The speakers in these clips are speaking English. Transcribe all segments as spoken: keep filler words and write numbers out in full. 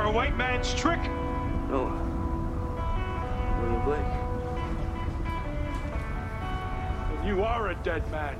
a white man's trick? No. William Blake. Then you are a dead man.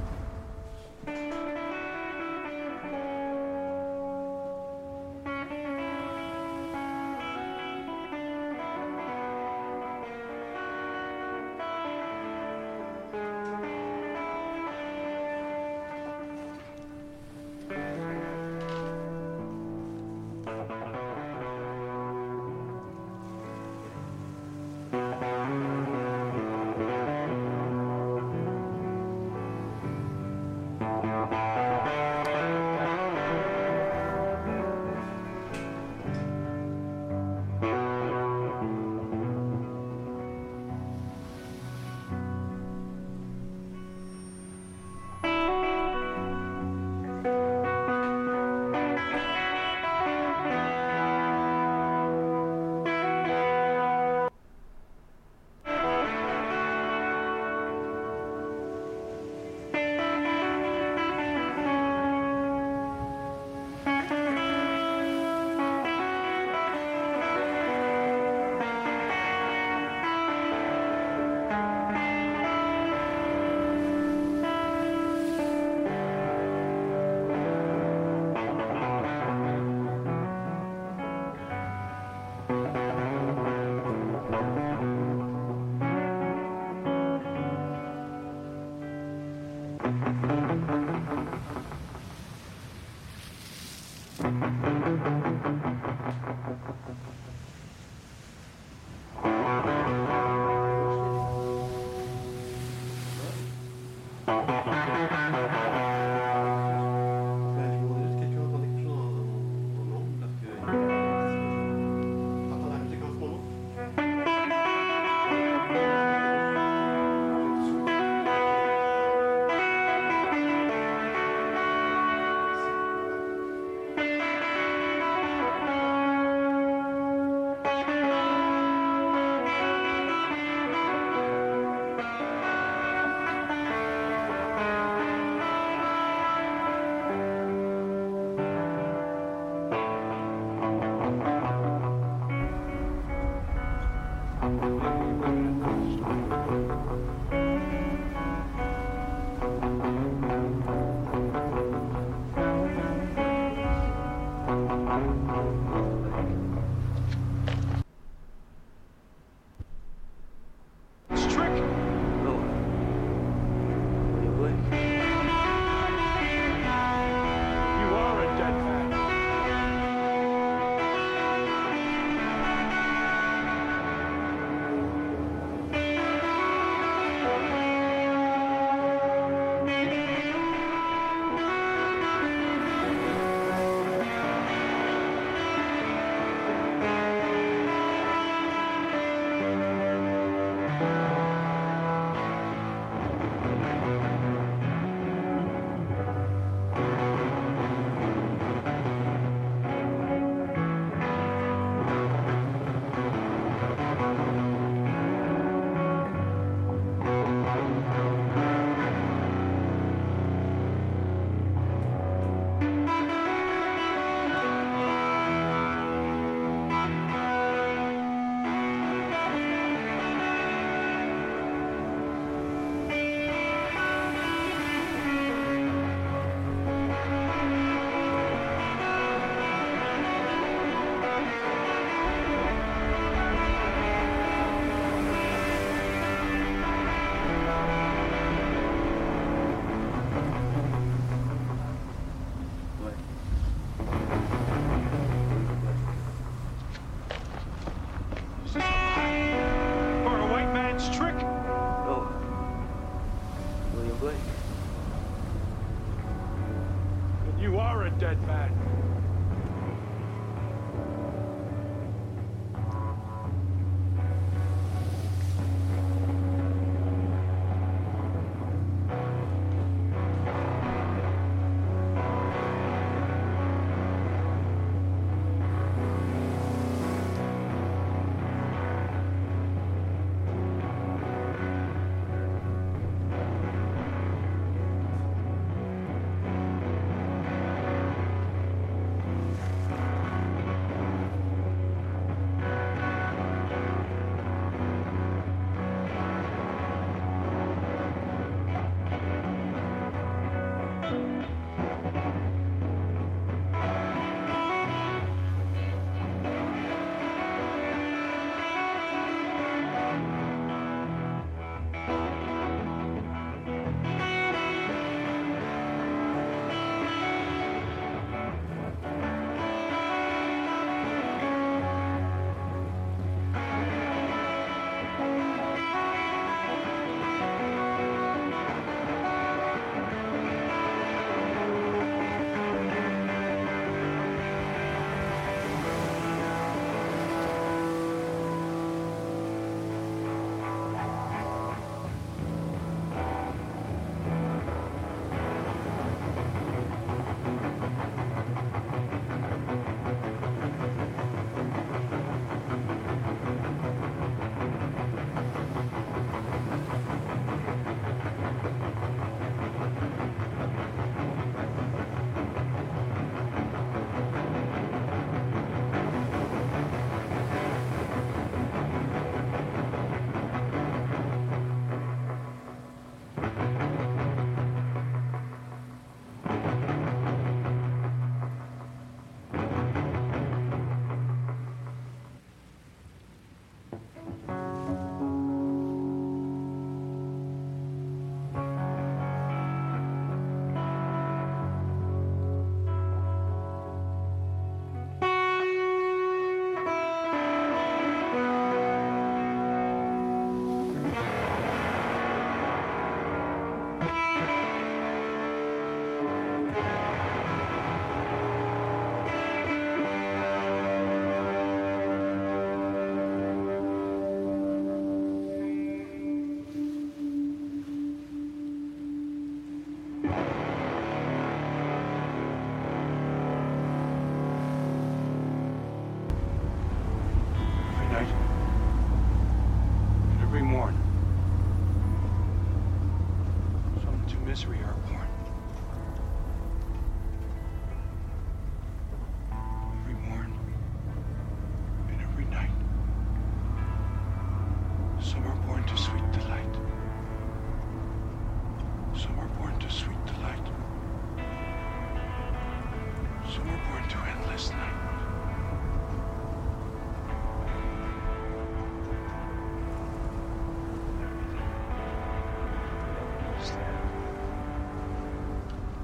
Dead man.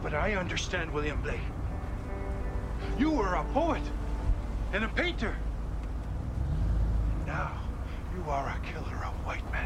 But I understand, William Blake. You were a poet and a painter. And now you are a killer of white men.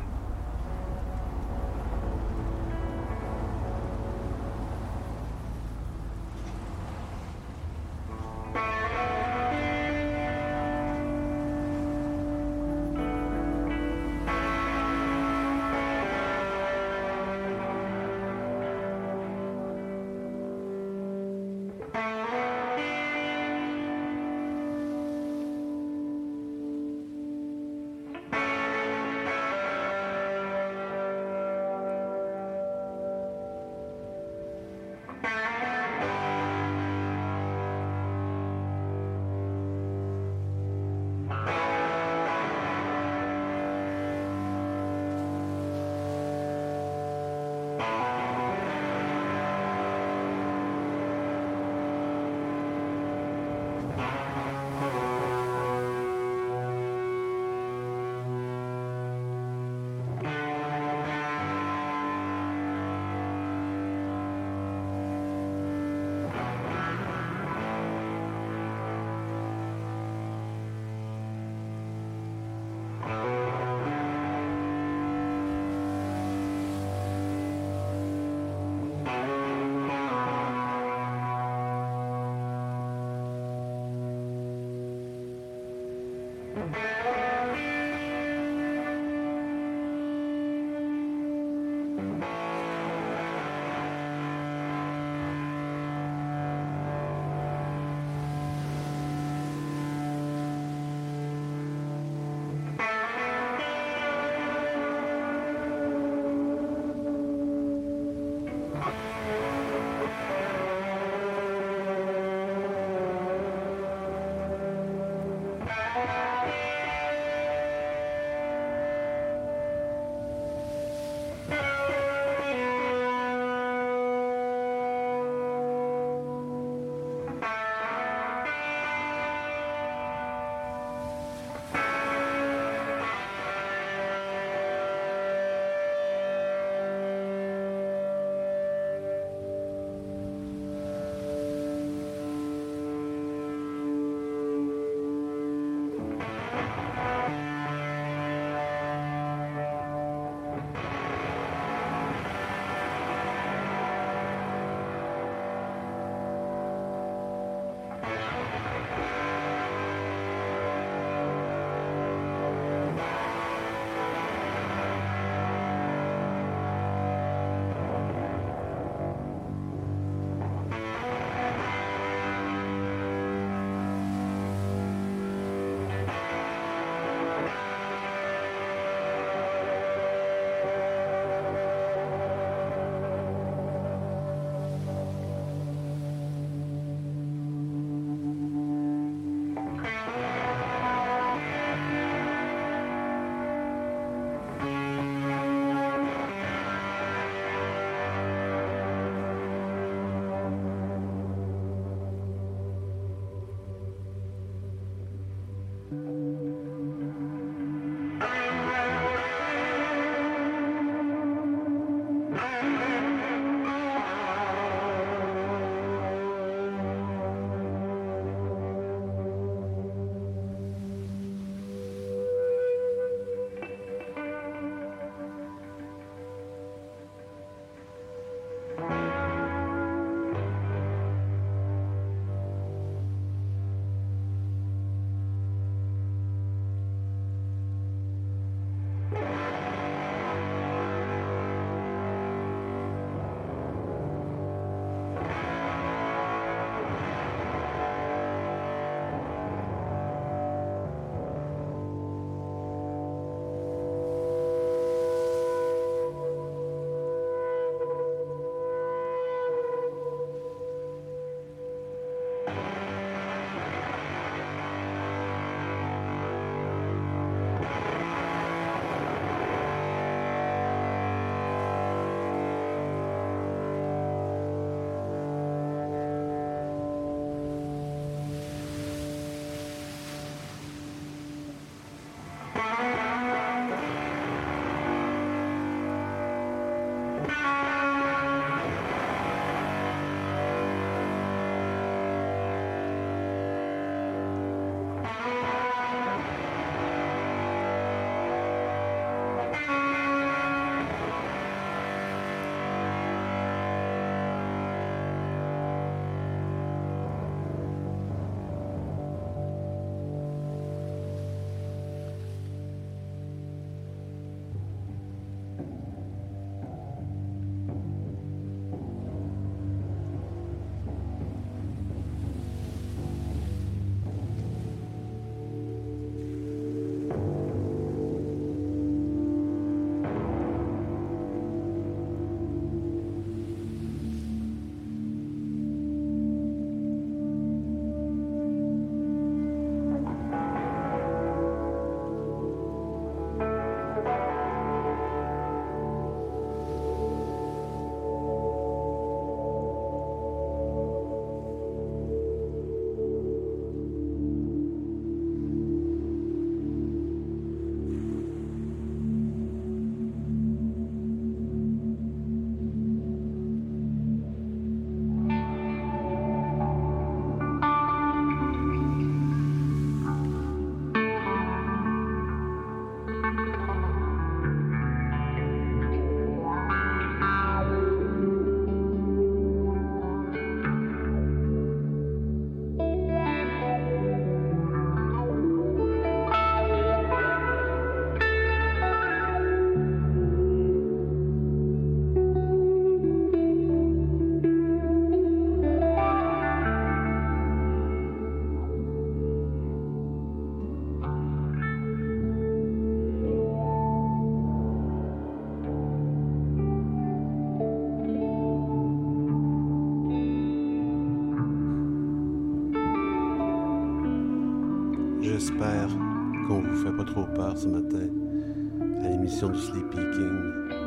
J'espère qu'on vous fait pas trop peur ce matin à l'émission du Sleepy King.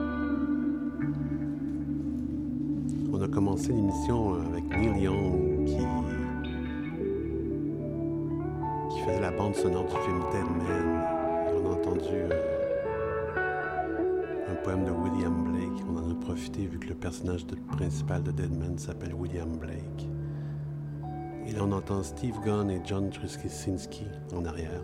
On a commencé l'émission avec Neil Young qui, qui faisait la bande sonore du film Dead Man. Et on a entendu euh, un poème de William Blake. On en a profité vu que le personnage de, principal de Dead Man s'appelle William Blake. Et là, on entend Steve Gunn et John Truszczynski en arrière.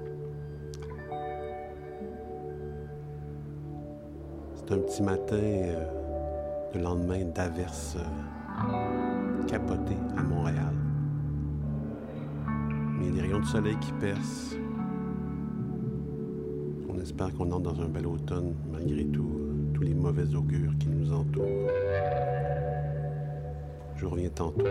C'est un petit matin, euh, le lendemain d'averse euh, capotée à Montréal. Mais il y a des rayons de soleil qui percent. On espère qu'on entre dans un bel automne, malgré tout, euh, tous les mauvais augures qui nous entourent. Je reviens tantôt.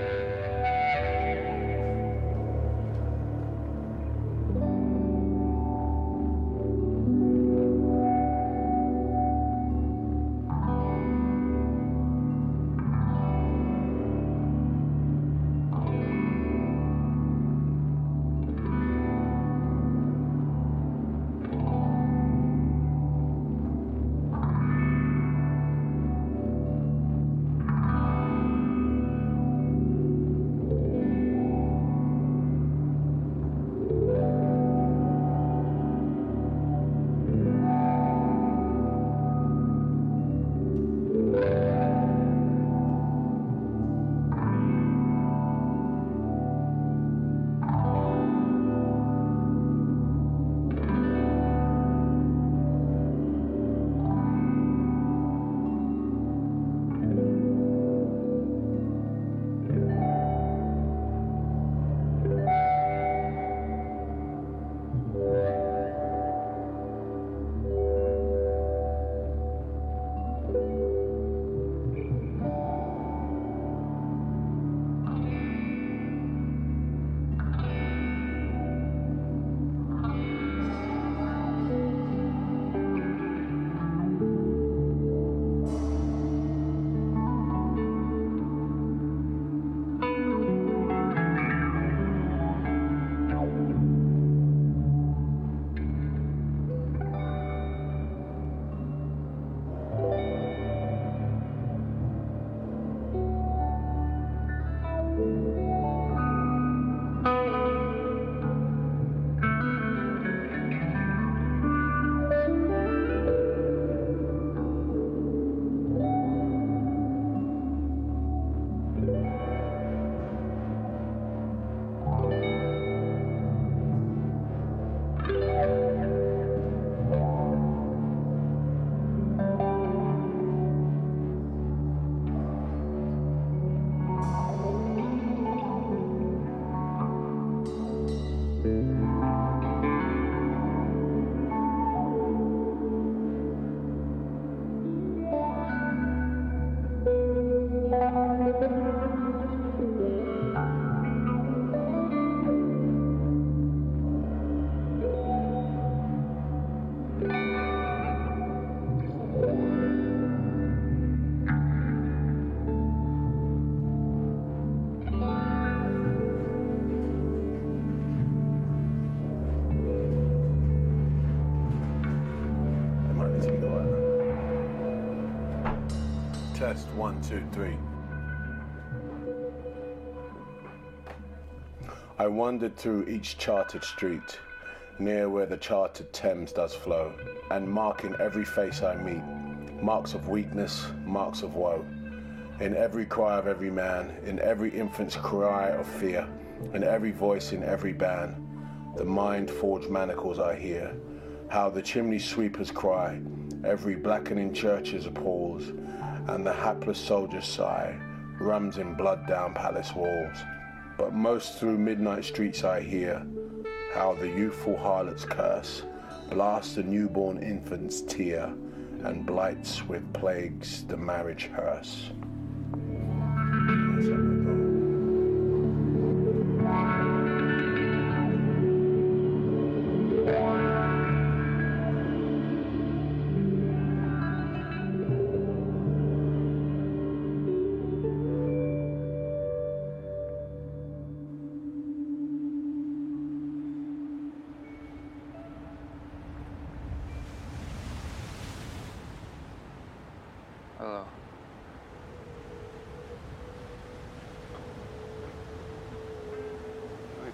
Test one, two, three. I wandered through each charted street, near where the charted Thames does flow, and marking every face I meet, marks of weakness, marks of woe. In every cry of every man, in every infant's cry of fear, in every voice, in every band, the mind-forged manacles I hear, how the chimney sweepers cry, every blackening churches appalls, and the hapless soldiers sigh, rums in blood down palace walls. But most through midnight streets I hear, how the youthful harlots curse, blast the newborn infant's tear, and blights with plagues the marriage hearse.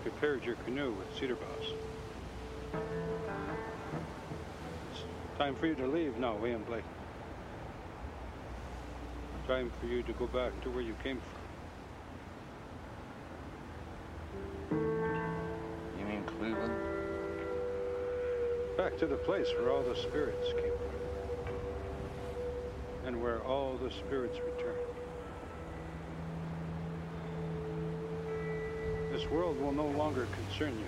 prepared your canoe with cedar boughs. It's time for you to leave now, William Blake. Time for you to go back to where you came from. You mean Cleveland? Back to the place where all the spirits came from. And where all the spirits return. This world will no longer concern you.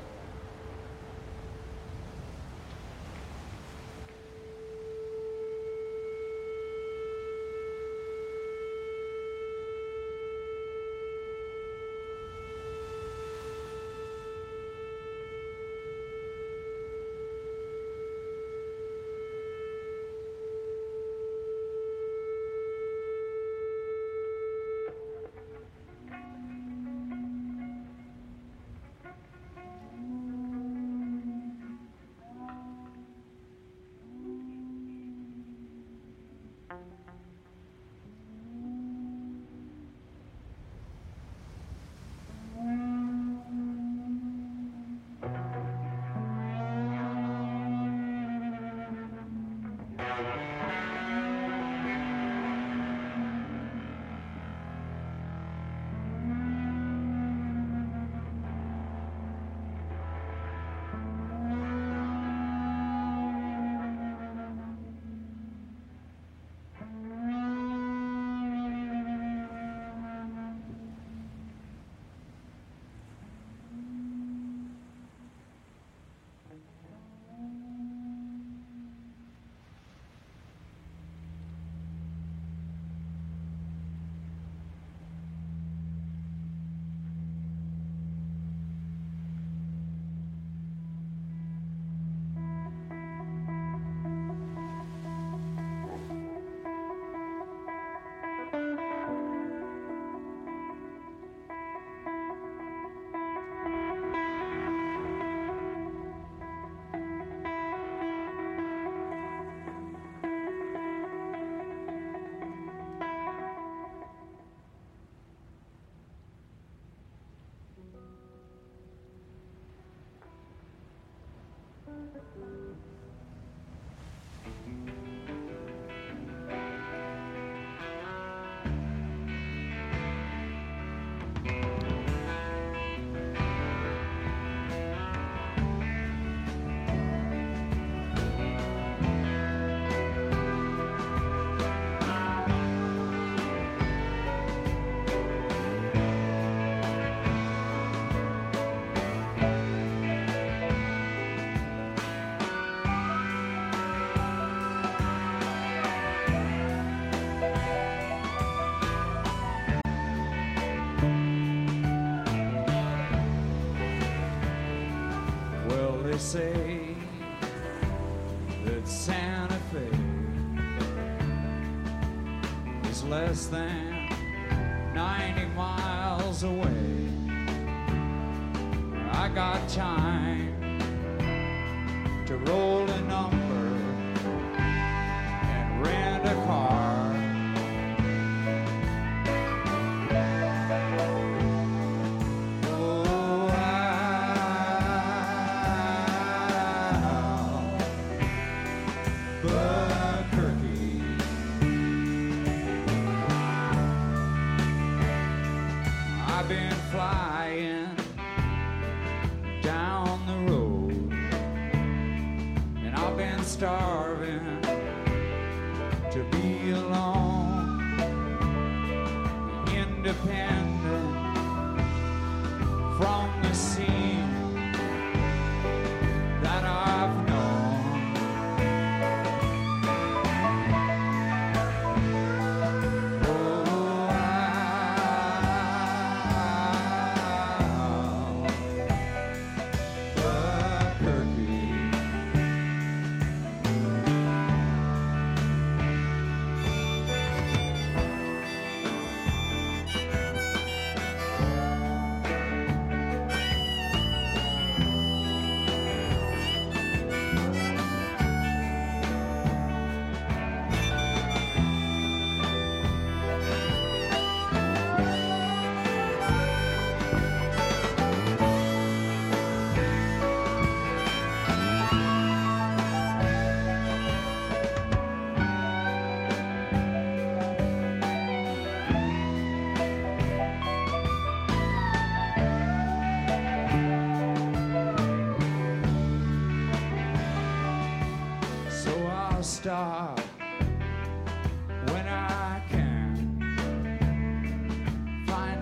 They say that Santa Fe is less than ninety miles away. I got time to roll a number and rent a car. Starving to be alone, independent from the scene that I've known. Oh, Albuquerque.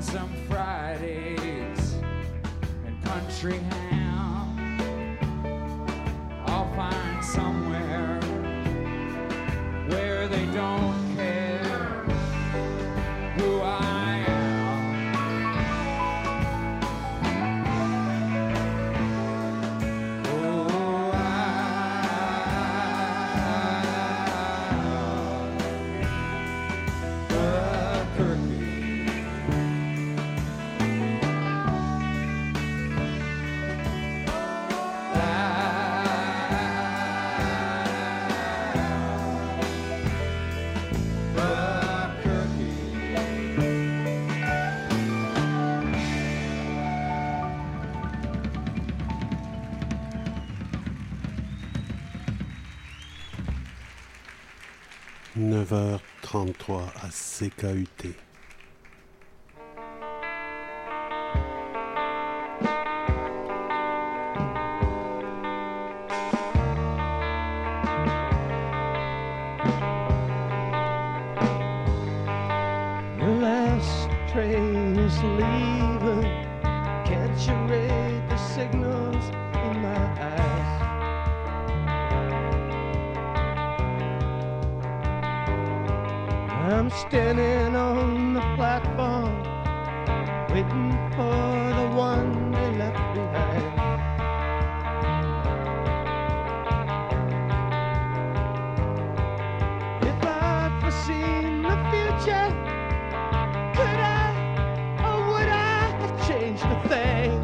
find some fried eggs and country ham. I'll find somewhere where they don't care who I am. Oh, Albuquerque. neuf heures trente-trois à C K U T. The last train is leaving. Can't you read the signals in my eyes? I'm standing on the platform, waiting for the one they left behind. If I'd foreseen the future, could I, or would I have changed a thing?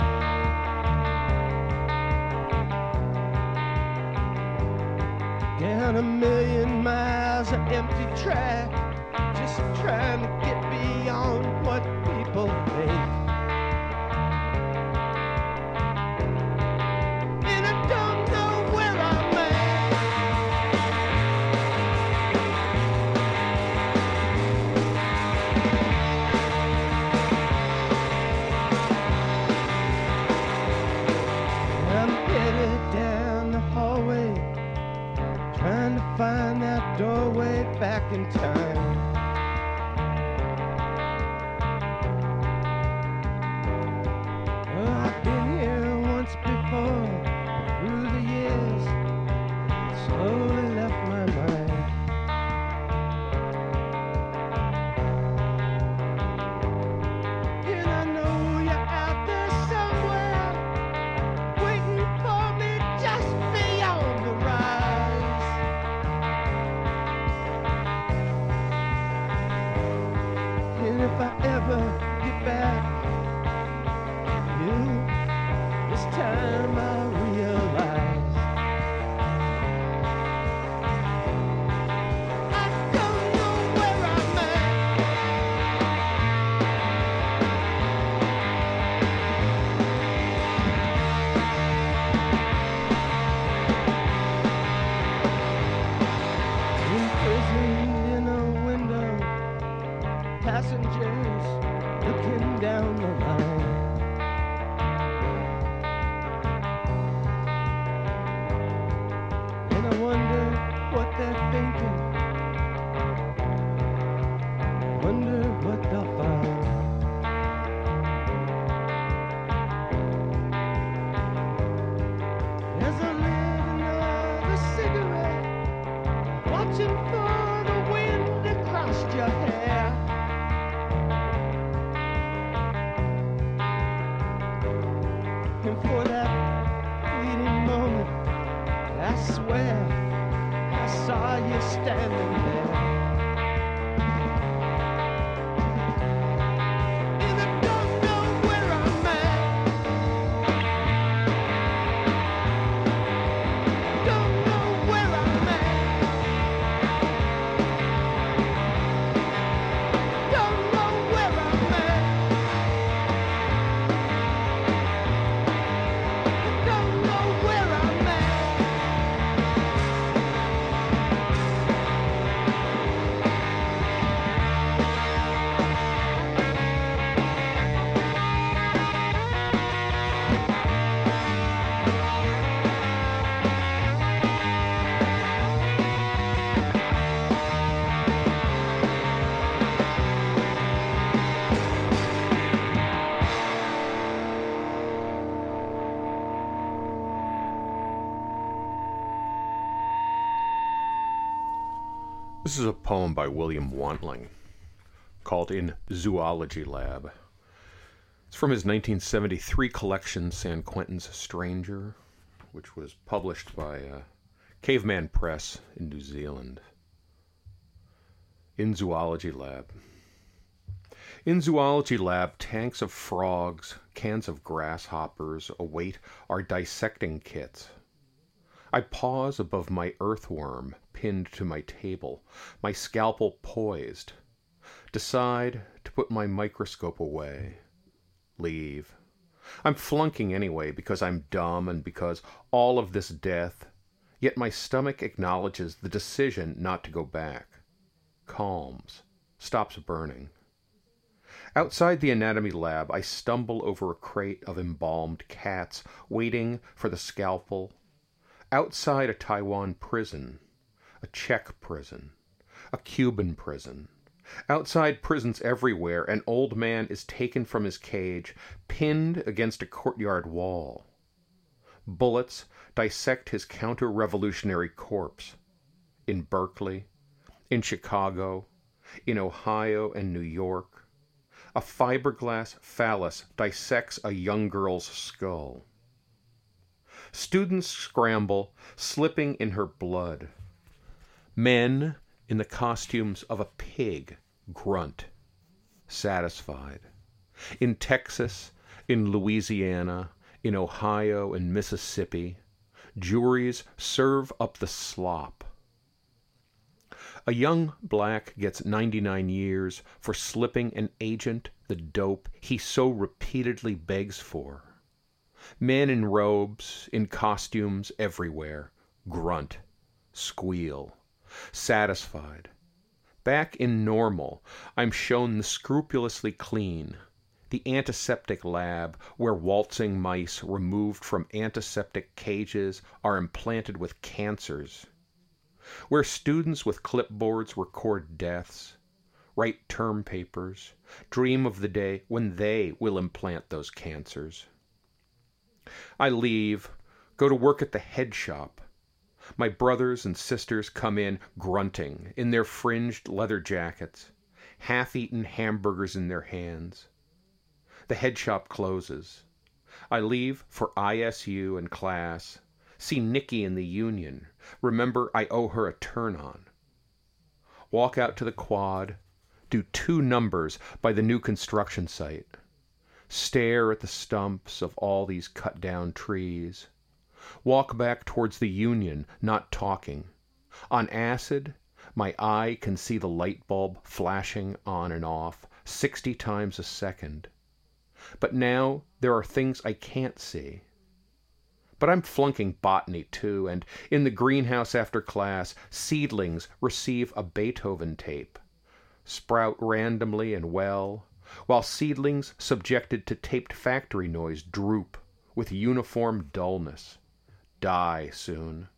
Down a million miles of empty track, just trying to get beyond what people think. And I don't know where I'm I'm headed down the hallway, trying to find that doorway back in time. Oh, I've been here once before, through the years, it slowly left my mind. And I know you're out there somewhere, waiting for me just beyond the rise. And if I ever get back, you, this time I'll realize I don't know where I'm imprisoned in a window, passengers looking down the line. And I wonder what they're thinking, wonder what they'll find. As I lit another cigarette, watching for the wind across your hair. And for that fleeting moment, I swear I saw you standing there. And I don't know where I'm at. Don't know where I'm at. Don't know where I'm at. Don't know where I'm at. This is a poem by William Wantling called In Zoology Lab. It's from his nineteen seventy-three collection, San Quentin's Stranger, which was published by uh, Caveman Press in New Zealand. In Zoology Lab. In Zoology Lab, tanks of frogs, cans of grasshoppers await our dissecting kits. I pause above my earthworm pinned to my table, my scalpel poised. Decide to put my microscope away. Leave. I'm flunking anyway because I'm dumb and because all of this death, yet my stomach acknowledges the decision not to go back. Calms. Stops burning. Outside the anatomy lab, I stumble over a crate of embalmed cats waiting for the scalpel. Outside a Taiwan prison, a Czech prison, a Cuban prison. Outside prisons everywhere, an old man is taken from his cage, pinned against a courtyard wall. Bullets dissect his counter-revolutionary corpse. In Berkeley, in Chicago, in Ohio and New York, a fiberglass phallus dissects a young girl's skull. Students scramble, slipping in her blood. Men in the costumes of a pig grunt, satisfied. In Texas, in Louisiana, in Ohio and Mississippi, juries serve up the slop. A young black gets ninety-nine years for slipping an agent the dope he so repeatedly begs for. Men in robes, in costumes everywhere, grunt, squeal, satisfied. Back in normal, I'm shown the scrupulously clean, the antiseptic lab where waltzing mice removed from antiseptic cages are implanted with cancers, where students with clipboards record deaths, write term papers, dream of the day when they will implant those cancers. I leave, go to work at the head shop. My brothers and sisters come in grunting in their fringed leather jackets, half-eaten hamburgers in their hands. The head shop closes. I leave for I S U and class, see Nikki in the union, remember I owe her a turn-on. Walk out to the quad, do two numbers by the new construction site. Stare at the stumps of all these cut-down trees. Walk back towards the union, not talking. On acid, my eye can see the light bulb flashing on and off, sixty times a second. But now there are things I can't see. But I'm flunking botany too, and in the greenhouse after class, seedlings receive a Beethoven tape, sprout randomly and well, while seedlings subjected to taped factory noise droop with uniform dullness, die soon.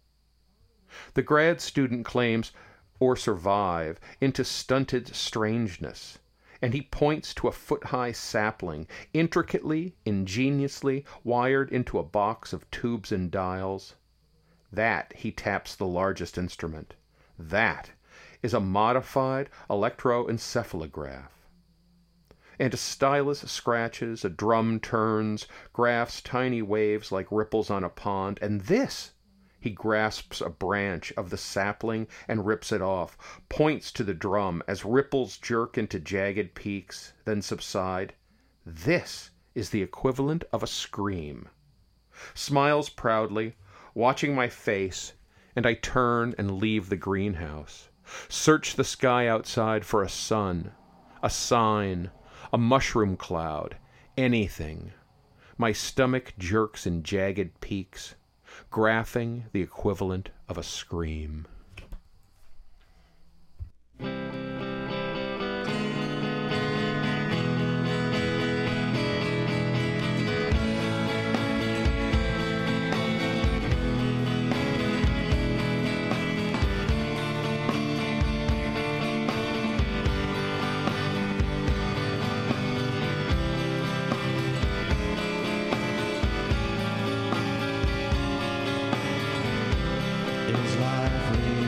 The grad student claims, or survive, into stunted strangeness, and he points to a foot-high sapling, intricately, ingeniously wired into a box of tubes and dials. That, he taps the largest instrument. That is a modified electroencephalograph. And a stylus scratches, a drum turns, graphs tiny waves like ripples on a pond, and this, he grasps a branch of the sapling and rips it off, points to the drum as ripples jerk into jagged peaks, then subside. This is the equivalent of a scream. Smiles proudly, watching my face, and I turn and leave the greenhouse. Search the sky outside for a sun, a sign, a mushroom cloud, anything. My stomach jerks in jagged peaks, graphing the equivalent of a scream. Is life real?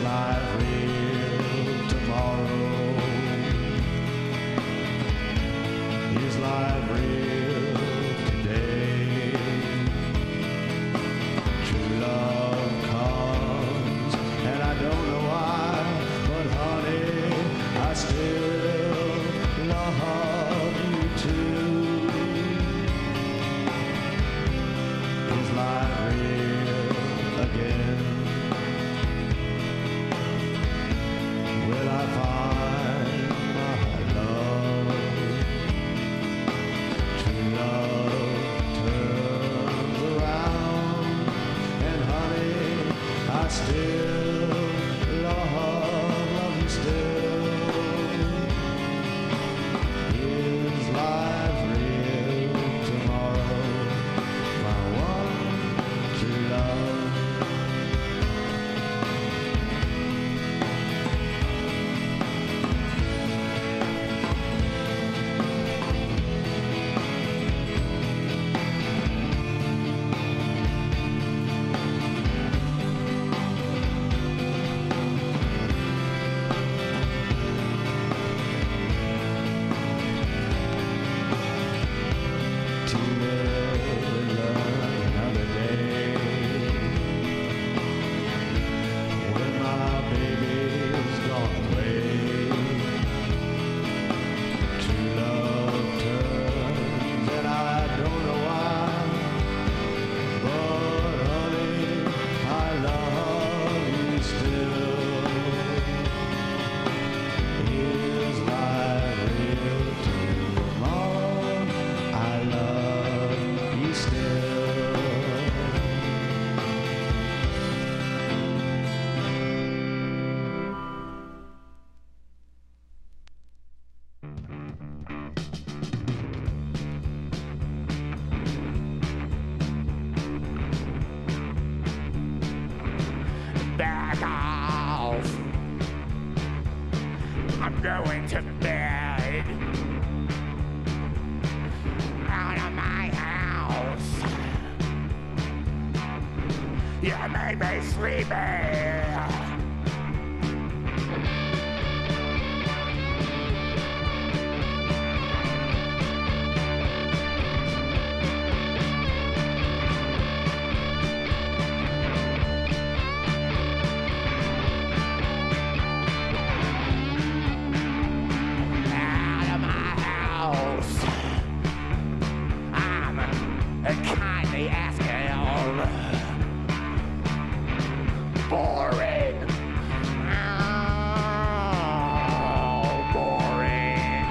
life real tomorrow? Is life real today? True love comes, and I don't know why, but honey, I still love you too. Is life real again? Will I find my love? True love turns around, and honey, I still love, love you still. Is life real tomorrow? My one true love. To live, learn another day. When my baby's gone away, true love turns, and I don't know why, but honey, I love you still. Is life real tomorrow? I love you still. Back off. I'm going to bed. Out of my house. You made me sleepy. Out of my house. I'm kindly asking. Boring. Oh, boring.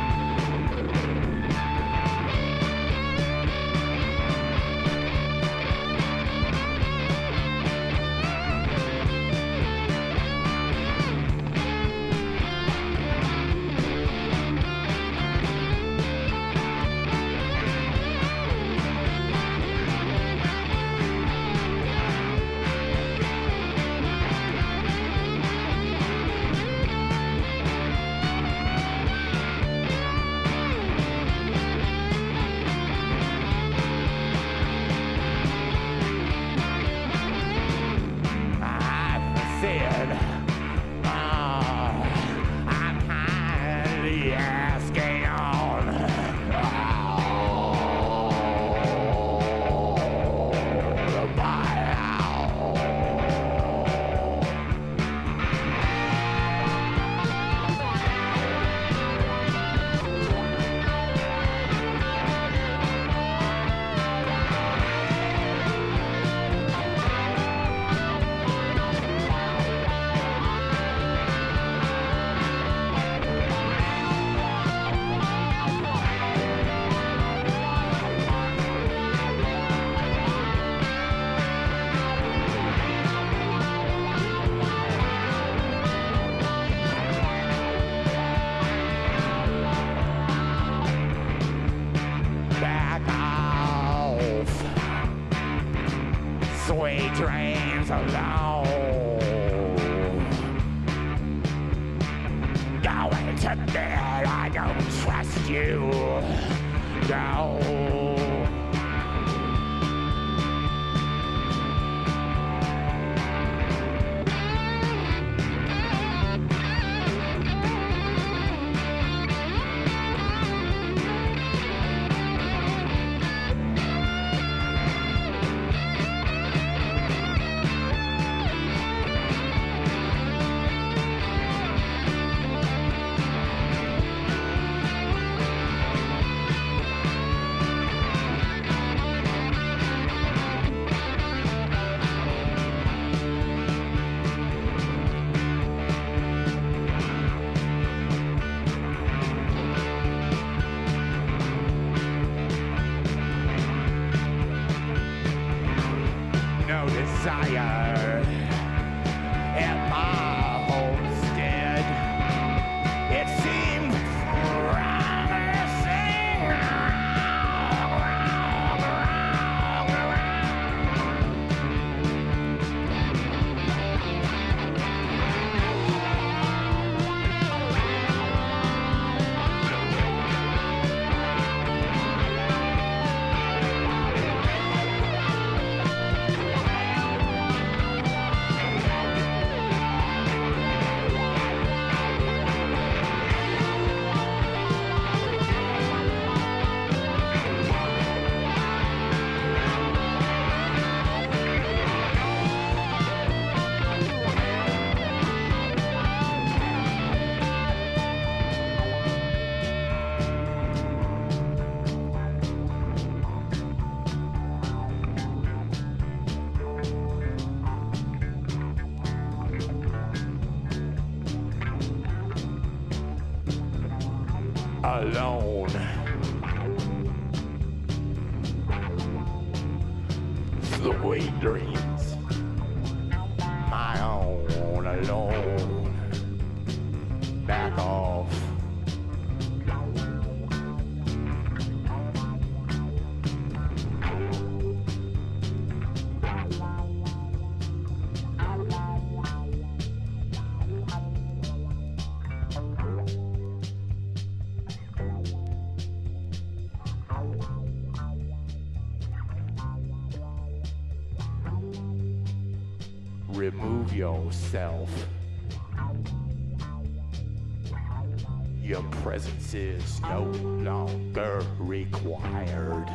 I've said, oh, I'm kindly asking on. Oh, my house. Back off. Sweet dreams alone. Going to bed, I don't trust you. Go. at my homestead. It seemed promising. Alone. Sweet dreams. My own alone. Back off. Remove yourself. Your presence is no longer required.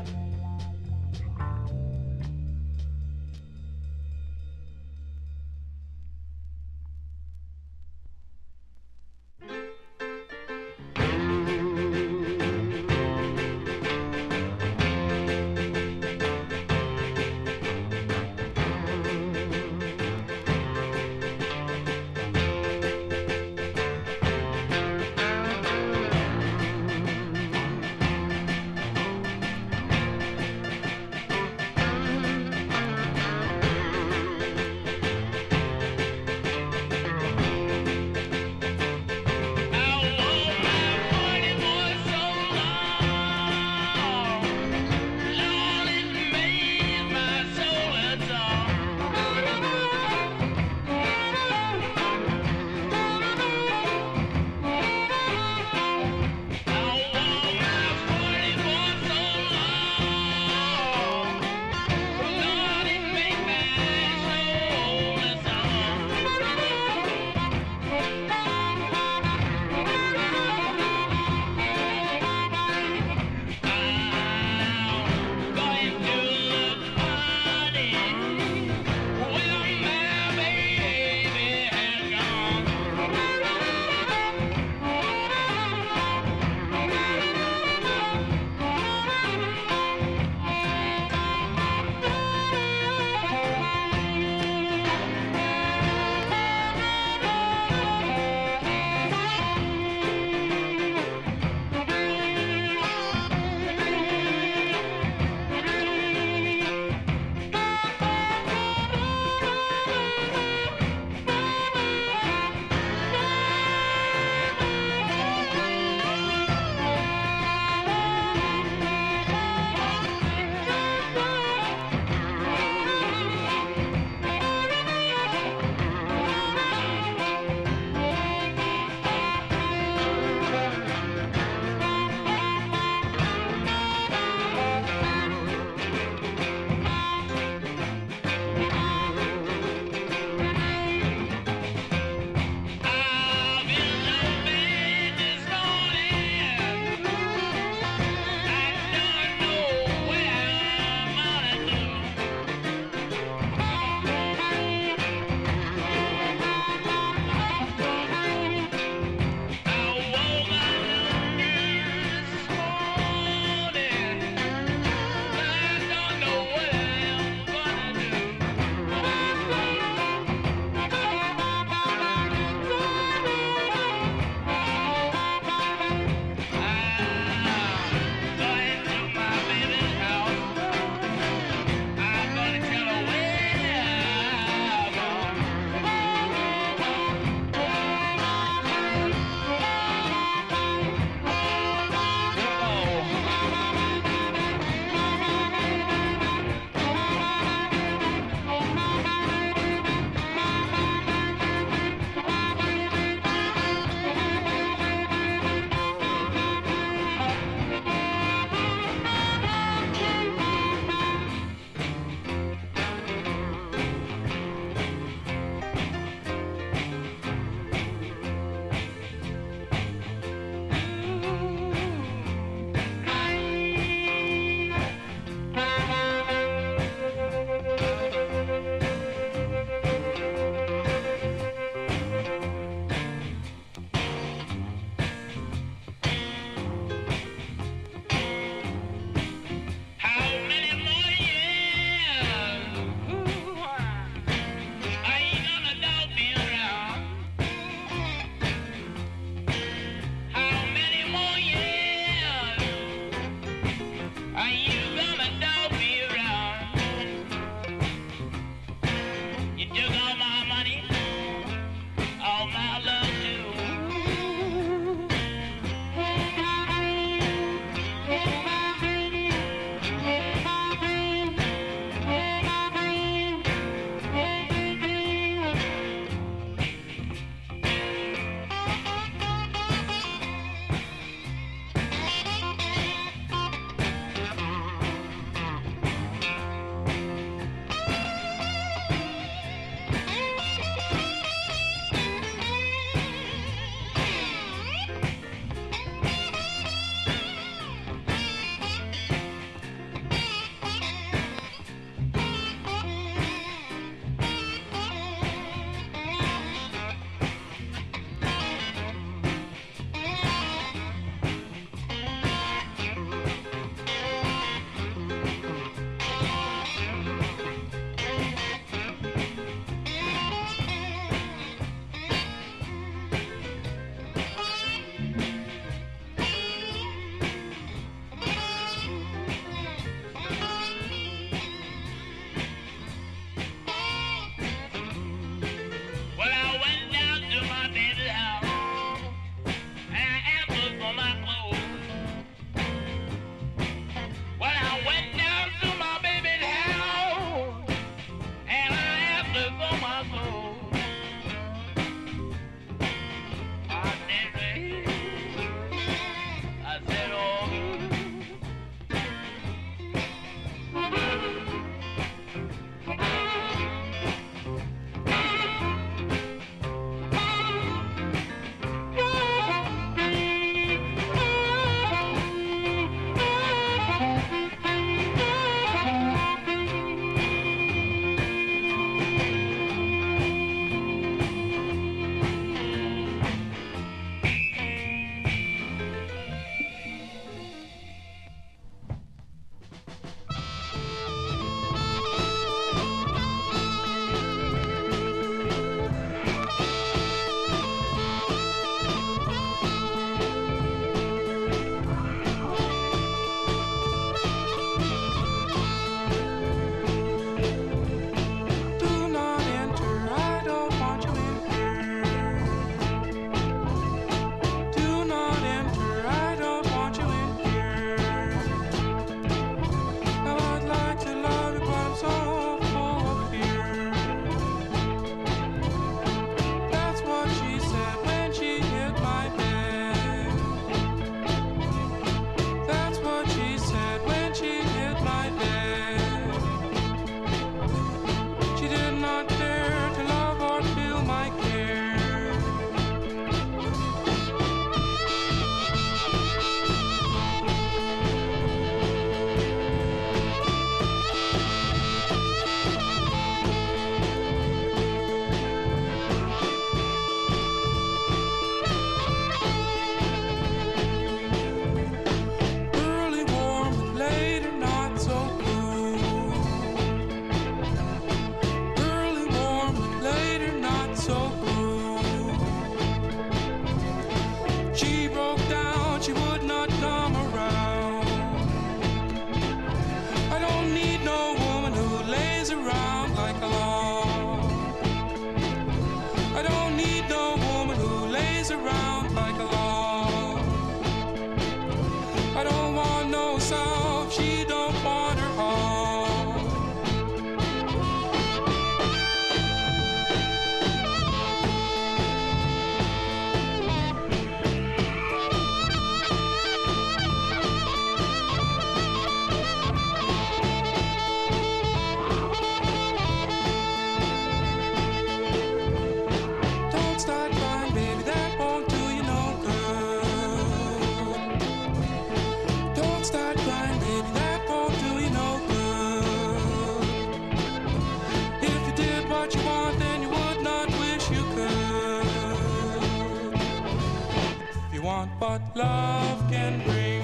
love can bring.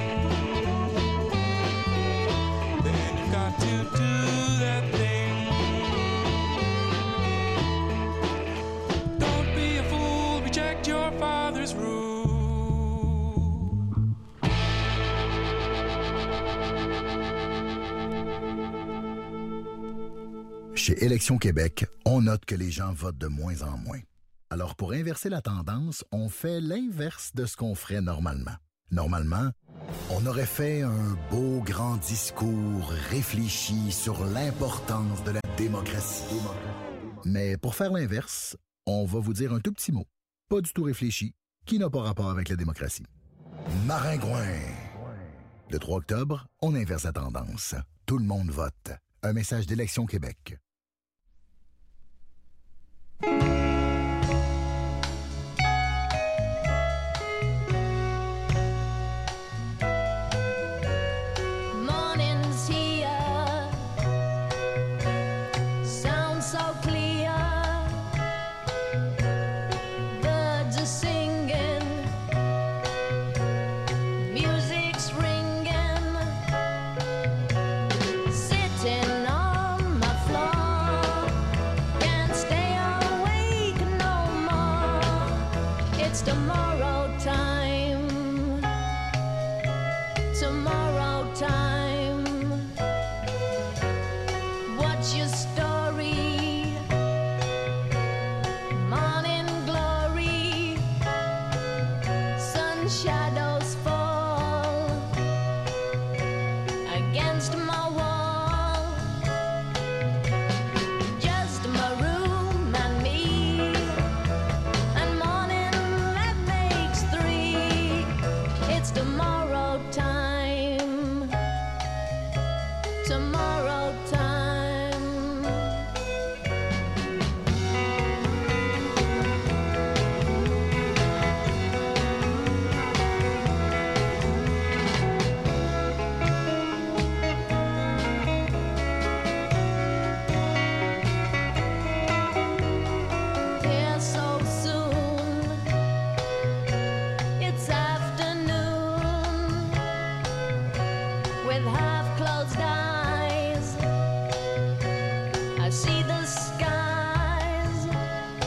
Then you've got to do that thing. Don't be a fool, reject your father's rule. Chez Élections Québec, on note que les gens votent de moins en moins. Alors, pour inverser la tendance, on fait l'inverse de ce qu'on ferait normalement. Normalement, on aurait fait un beau grand discours réfléchi sur l'importance de la démocratie. Mais pour faire l'inverse, on va vous dire un tout petit mot, pas du tout réfléchi, qui n'a pas rapport avec la démocratie. Maringouin! Le trois octobre, on inverse la tendance. Tout le monde vote. Un message d'Élections Québec. Morning's here, sound so clear, birds are singing, music's ringing, sitting on my floor, can't stay awake no more, it's tomorrow time.